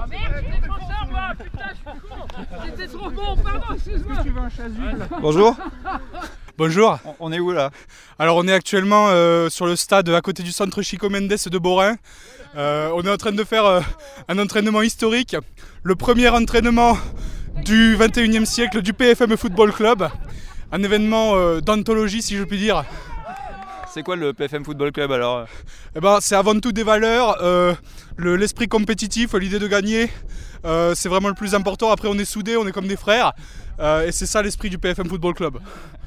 Ah merde, je suis défenseur moi, putain, je suis con. C'était trop bon, pardon, excuse-moi. Tu veux un chasuble? Bonjour. Bonjour. On est où là? Alors on est actuellement sur le stade à côté du centre Chico Mendes de Borin. On est en train de faire un entraînement historique, le premier entraînement du 21e siècle du PFM Football Club, un événement d'anthologie si je puis dire. C'est quoi le PFM Football Club alors? C'est avant tout des valeurs, l'esprit compétitif, l'idée de gagner, c'est vraiment le plus important. Après on est soudés, on est comme des frères et c'est ça l'esprit du PFM Football Club.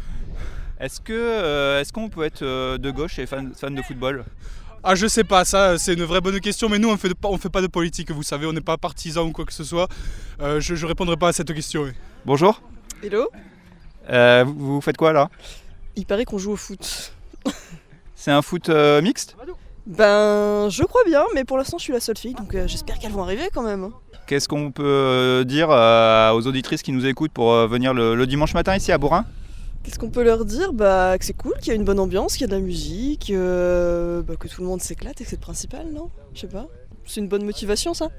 Est-ce qu'on peut être de gauche et fan de football? Ah je sais pas, ça c'est une vraie bonne question, mais nous on fait pas de politique, vous savez, on n'est pas partisans ou quoi que ce soit. Je répondrai pas à cette question. Oui. Bonjour. Hello. Vous faites quoi là? Il paraît qu'on joue au foot. C'est un foot mixte? Ben, je crois bien, mais pour l'instant je suis la seule fille, donc j'espère qu'elles vont arriver quand même. Qu'est-ce qu'on peut dire aux auditrices qui nous écoutent pour venir le dimanche matin ici à Borin? Qu'est-ce qu'on peut leur dire? Bah, que c'est cool, qu'il y a une bonne ambiance, qu'il y a de la musique, que tout le monde s'éclate et que c'est le principal, non? Je sais pas. C'est une bonne motivation ça.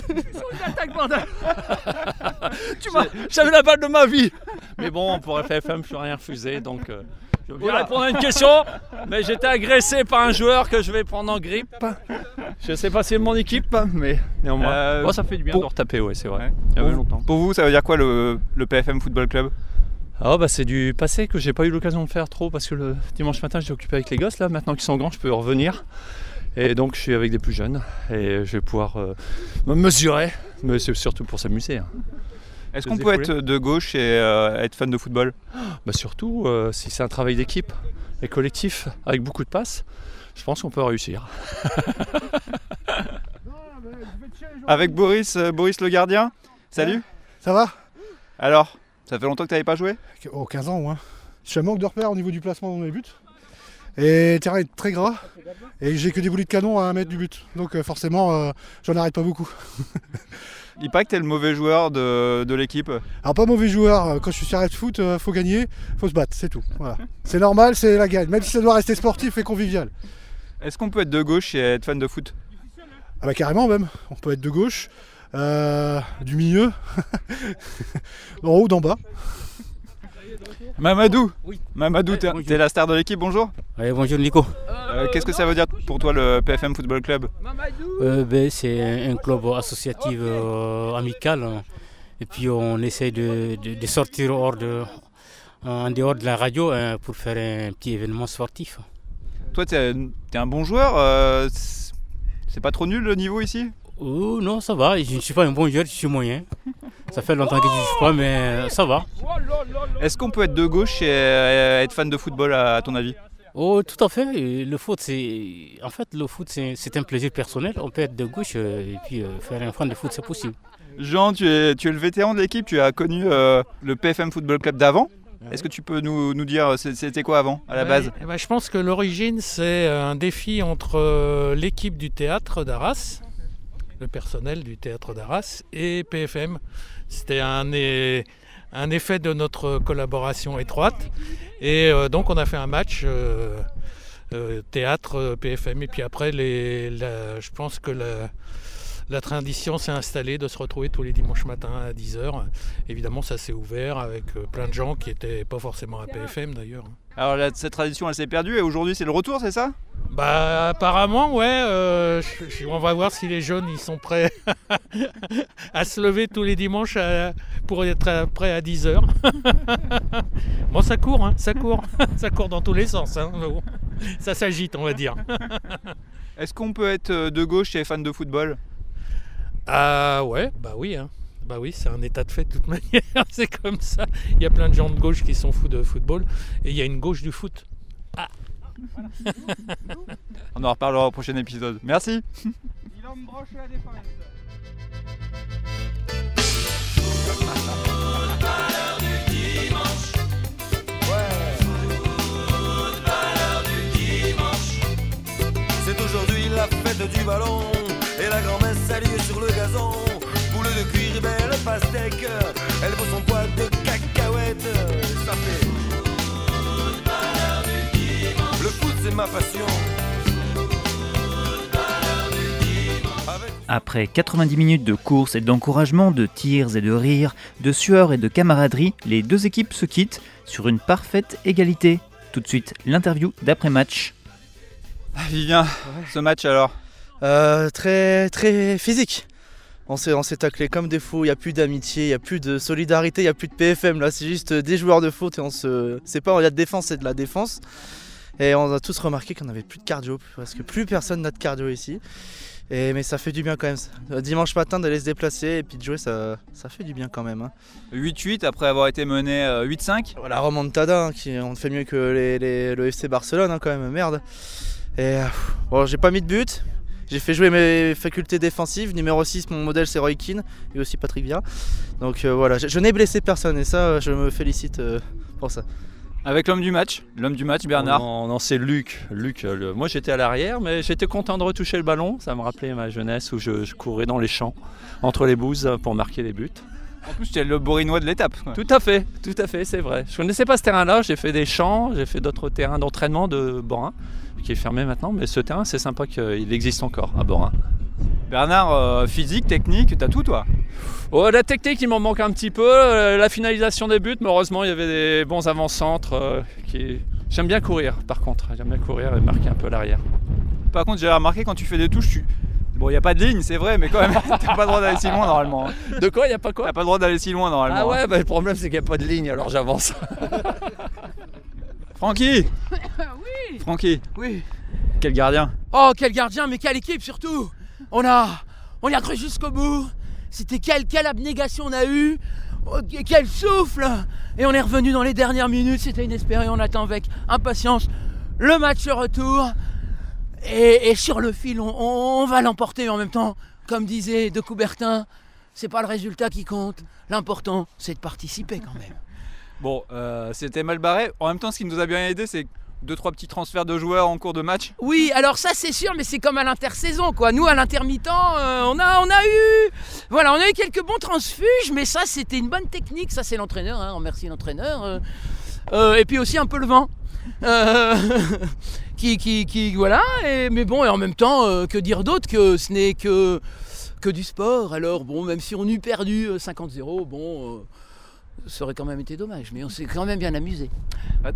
Tu m'as jamais la balle de ma vie. Mais bon, pour FFM, je ne peux rien refuser, donc je vais répondre à une question. Mais j'étais agressé par un joueur que je vais prendre en grippe. Je ne sais pas si c'est mon équipe, mais néanmoins. Ça fait du bien de retaper, ouais, c'est vrai. Il y avait longtemps. Pour vous, ça veut dire quoi le PFM Football Club? C'est du passé que j'ai pas eu l'occasion de faire trop parce que le dimanche matin j'étais occupé avec les gosses. Là maintenant qu'ils sont grands je peux revenir et donc je suis avec des plus jeunes et je vais pouvoir me mesurer, mais c'est surtout pour s'amuser. Hein. Est-ce qu'on peut être de gauche et être fan de football? Surtout si c'est un travail d'équipe et collectif avec beaucoup de passes, je pense qu'on peut réussir. Avec Boris le gardien. Salut. Ça va? Alors, ça fait longtemps que tu n'avais pas joué? 15 ans au moins. Je suis un manque de repères au niveau du placement dans mes buts. Et le terrain est très gras. Et j'ai que des volets de canon à 1 mètre du but. Donc forcément, j'en arrête pas beaucoup. Il paraît que tu es le mauvais joueur de l'équipe. Alors pas mauvais joueur, quand je suis sur Red Foot, faut gagner, faut se battre, c'est tout. Voilà. C'est normal, c'est la gagne, même si ça doit rester sportif et convivial. Est-ce qu'on peut être de gauche et être fan de foot? Ah bah carrément même, on peut être de gauche, du milieu, d'en haut, d'en bas. Mamadou, Oui. Mamadou, t'es la star de l'équipe, bonjour. Oui, bonjour Nico. Qu'est-ce que ça veut dire pour toi le PFM Football Club? C'est un club associatif amical. Et puis on essaie de sortir en dehors de la radio pour faire un petit événement sportif. Toi, t'es un bon joueur, c'est pas trop nul le niveau ici? Oh non, ça va, je ne suis pas un bon joueur, je suis moyen. Ça fait longtemps que je ne joue pas, mais ça va. Est-ce qu'on peut être de gauche et être fan de football à ton avis? Oh, tout à fait. Le foot, c'est un plaisir personnel. On peut être de gauche et puis faire un fan de foot, c'est possible. Jean, tu es le vétéran de l'équipe, tu as connu le PFM Football Club d'avant. Est-ce que tu peux nous dire c'était quoi avant, à la base? Je pense que l'origine, c'est un défi entre l'équipe du théâtre d'Arras, le personnel du théâtre d'Arras, et PFM. C'était un effet de notre collaboration étroite. Et donc on a fait un match théâtre PFM. Et puis après, je pense que la tradition s'est installée de se retrouver tous les dimanches matins à 10h. Évidemment, ça s'est ouvert avec plein de gens qui n'étaient pas forcément à PFM d'ailleurs. Alors cette tradition, elle s'est perdue et aujourd'hui, c'est le retour, c'est ça? Apparemment, ouais. On va voir si les jeunes ils sont prêts à se lever tous les dimanches pour être prêts à 10h. Bon, ça court, ça court. Ça court dans tous les sens. Bon, ça s'agite, on va dire. Est-ce qu'on peut être de gauche et fan de football? Ouais, oui. Oui, c'est un état de fait de toute manière, c'est comme ça. Il y a plein de gens de gauche qui sont fous de football et il y a une gauche du foot. On en reparlera au prochain épisode. Merci. Il va me brancher la défense. C'est aujourd'hui la fête du ballon et la grand-messe salue sur le gazon. Boule de cuir et belle pastèque, elle vaut son poids de cacahuètes. Ça fait le foot, c'est ma passion. Avec Après 90 minutes de course et d'encouragement, de tirs et de rires, de sueur et de camaraderie, les deux équipes se quittent sur une parfaite égalité. Tout de suite, l'interview d'après-match. Vivien, ce match alors Très physique. On s'est taclé comme des fous, il n'y a plus d'amitié, il n'y a plus de solidarité, il n'y a plus de PFM. Là, c'est juste des joueurs de foot et c'est pas il y a de défense, c'est de la défense. Et on a tous remarqué qu'on n'avait plus de cardio, parce que plus personne n'a de cardio ici. Mais ça fait du bien quand même. Dimanche matin d'aller se déplacer et puis de jouer, ça fait du bien quand même. Hein. 8-8 après avoir été mené 8-5. La remontada, hein, on fait mieux que le FC Barcelone hein, quand même, merde. Et bon, j'ai pas mis de but. J'ai fait jouer mes facultés défensives. Numéro 6, mon modèle c'est Roy Keane et aussi Patrick Vieira. Donc voilà, je n'ai blessé personne et ça, je me félicite pour ça. Avec l'homme du match Bernard. Non, c'est Luc. Moi j'étais à l'arrière, mais j'étais content de retoucher le ballon. Ça me rappelait ma jeunesse où je courais dans les champs, entre les bouses pour marquer les buts. En plus, tu es le Borinois de l'étape. Quoi. Tout à fait, c'est vrai. Je ne connaissais pas ce terrain-là, j'ai fait des champs, j'ai fait d'autres terrains d'entraînement de Borin, qui est fermé maintenant, mais ce terrain, c'est sympa qu'il existe encore à Borin. Bernard, physique, technique, t'as tout toi? La technique, il m'en manque un petit peu. La finalisation des buts, mais heureusement, il y avait des bons avant-centres. J'aime bien courir, par contre. J'aime bien courir et marquer un peu l'arrière. Par contre, j'ai remarqué quand tu fais des touches, Bon, il n'y a pas de ligne, c'est vrai, mais quand même, t'as pas le droit d'aller si loin normalement. De quoi? Il n'y a pas quoi? T'as pas le droit d'aller si loin normalement. Ah ouais, bah, le problème c'est qu'il n'y a pas de ligne, alors j'avance. Francky. Oui. Francky. Oui. Quel gardien. Oh, quel gardien, mais quelle équipe surtout. On y a cru jusqu'au bout. C'était quelle abnégation on a eu. Oh, quel souffle. Et on est revenu dans les dernières minutes, c'était inespéré, on attend avec impatience le match retour. Et sur le fil, on va l'emporter en même temps. Comme disait De Coubertin, c'est pas le résultat qui compte. L'important, c'est de participer quand même. Bon, c'était mal barré. En même temps, ce qui nous a bien aidé, c'est 2-3 petits transferts de joueurs en cours de match. Oui, alors ça c'est sûr, mais c'est comme à l'intersaison quoi. Nous à l'intermittent, on a eu quelques bons transfuges, mais ça c'était une bonne technique. Ça c'est l'entraîneur, hein, on remercie l'entraîneur. Et puis aussi un peu le vent. Qui voilà. Mais bon, et en même temps, que dire d'autre que ce n'est que du sport. Alors bon, même si on eût perdu 50-0, bon, ça aurait quand même été dommage. Mais on s'est quand même bien amusé. Adrien ?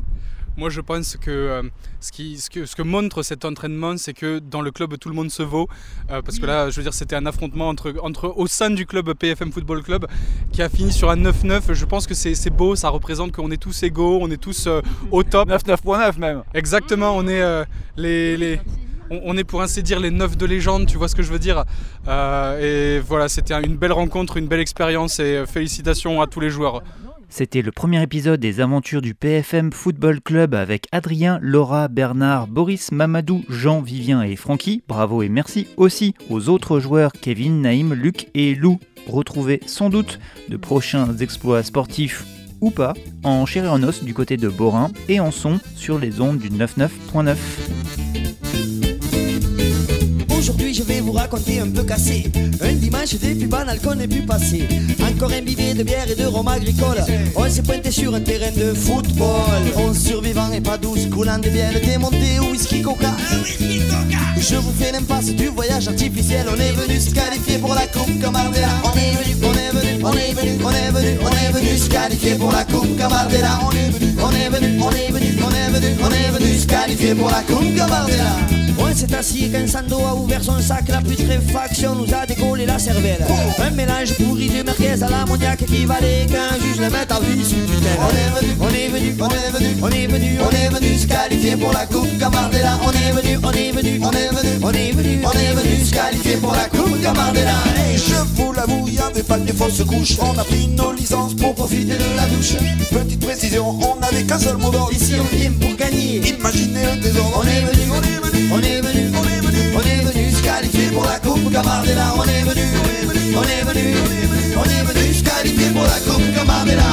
Moi je pense que ce que montre cet entraînement, c'est que dans le club tout le monde se vaut, parce que là je veux dire c'était un affrontement entre au sein du club PFM Football Club qui a fini sur un 9-9. Je pense que c'est beau, ça représente qu'on est tous égaux, on est tous au top. 9-9.9 même. Exactement, on est on est pour ainsi dire les 9 de légende, tu vois ce que je veux dire. Et voilà, c'était une belle rencontre, une belle expérience et félicitations à tous les joueurs. C'était le premier épisode des aventures du PFM Football Club avec Adrien, Laura, Bernard, Boris, Mamadou, Jean, Vivien et Francky. Bravo et merci aussi aux autres joueurs Kevin, Naïm, Luc et Lou. Retrouvez sans doute de prochains exploits sportifs ou pas en chair et en os du côté de Borin et en son sur les ondes du 99.9. Aujourd'hui je vais vous raconter un peu cassé. Un dimanche des plus banals qu'on ait pu passer. Encore imbibé de bière et de rhum agricole. On s'est pointé sur un terrain de football. 11 survivants et pas 12 coulant des bières démontées au whisky coca. Je vous fais l'impasse du voyage artificiel. On est venu se qualifier pour la coupe Camardella. On est venu se qualifier pour la coupe Camardella. On est venu se qualifier pour la coupe Camardella. On s'est assis quand Sando a ouvert son sac. La putréfaction nous a décollé la cervelle. Un mélange pourri de merguez à l'ammoniaque qui valait qu'un juge le mette à vie sous tutelle. On est venu se qualifier pour la coupe Camardella. On est venu se qualifier pour la coupe Camardella. Et je vous l'avoue, il y avait pas de fausses couches. On a pris nos licences pour profiter de la douche. Petite précision, on n'avait qu'un seul mot d'ordre. Ici on vient pour gagner. Imaginez un désordre. On est venu se qualifier pour la coupe Camardella. On est venu se qualifier pour la coupe Camardella.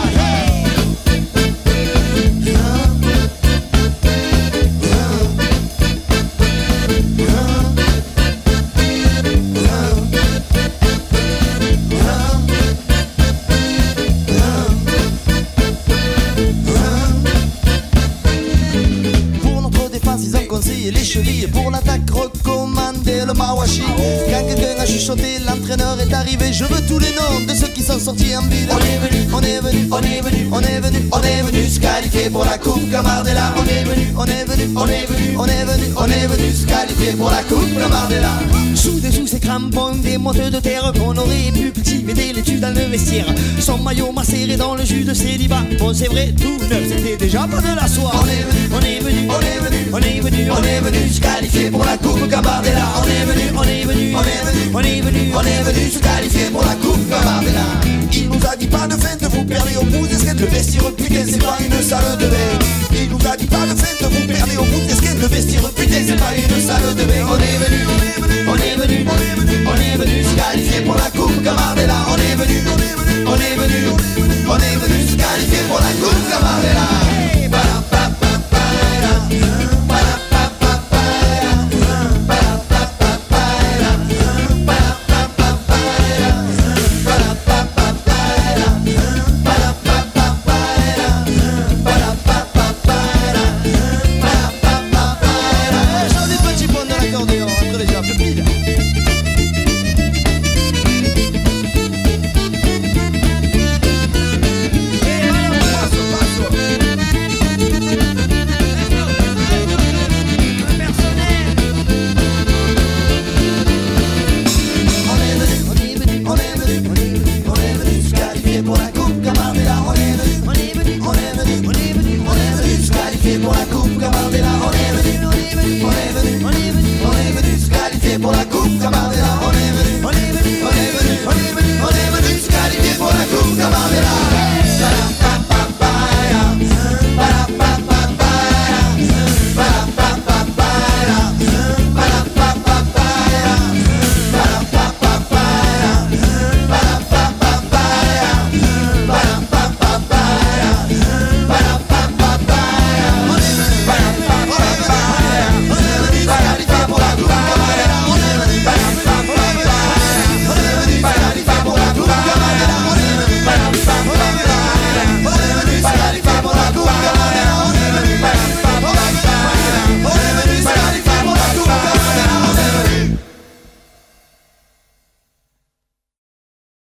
Les chevilles pour l'attaque recommandée le Mawashi. Quand quelqu'un a chuchoté, l'entraîneur est arrivé. Je veux tous les noms de ceux qui sont sortis en ville. On est venu, on est venu, on est venu, on est venu, on est venu se qualifier pour la coupe Gambardella. On est venu, on est venu, on est venu, on est venu, on est venu se qualifier pour la coupe Gambardella. Sous ces crampons, des mottes de terre qu'on aurait pu cultiver l'étude dans le vestiaire. Son maillot macéré dans le jus de célibat. Bon c'est vrai, tout neuf, c'était déjà pas de la soie. On est venu, on est venu, on est venu, on est venu, on est venu se qualifier pour la coupe Gambardella. On est venu, on est venu, on est venu, on est venu, on est venu se qualifier pour la coupe Gambardella. Il nous a dit pas de feinte, vous perdez au bout des skates. Le vestiaire putain c'est pas une salle de bain. Il nous a dit pas de feinte, vous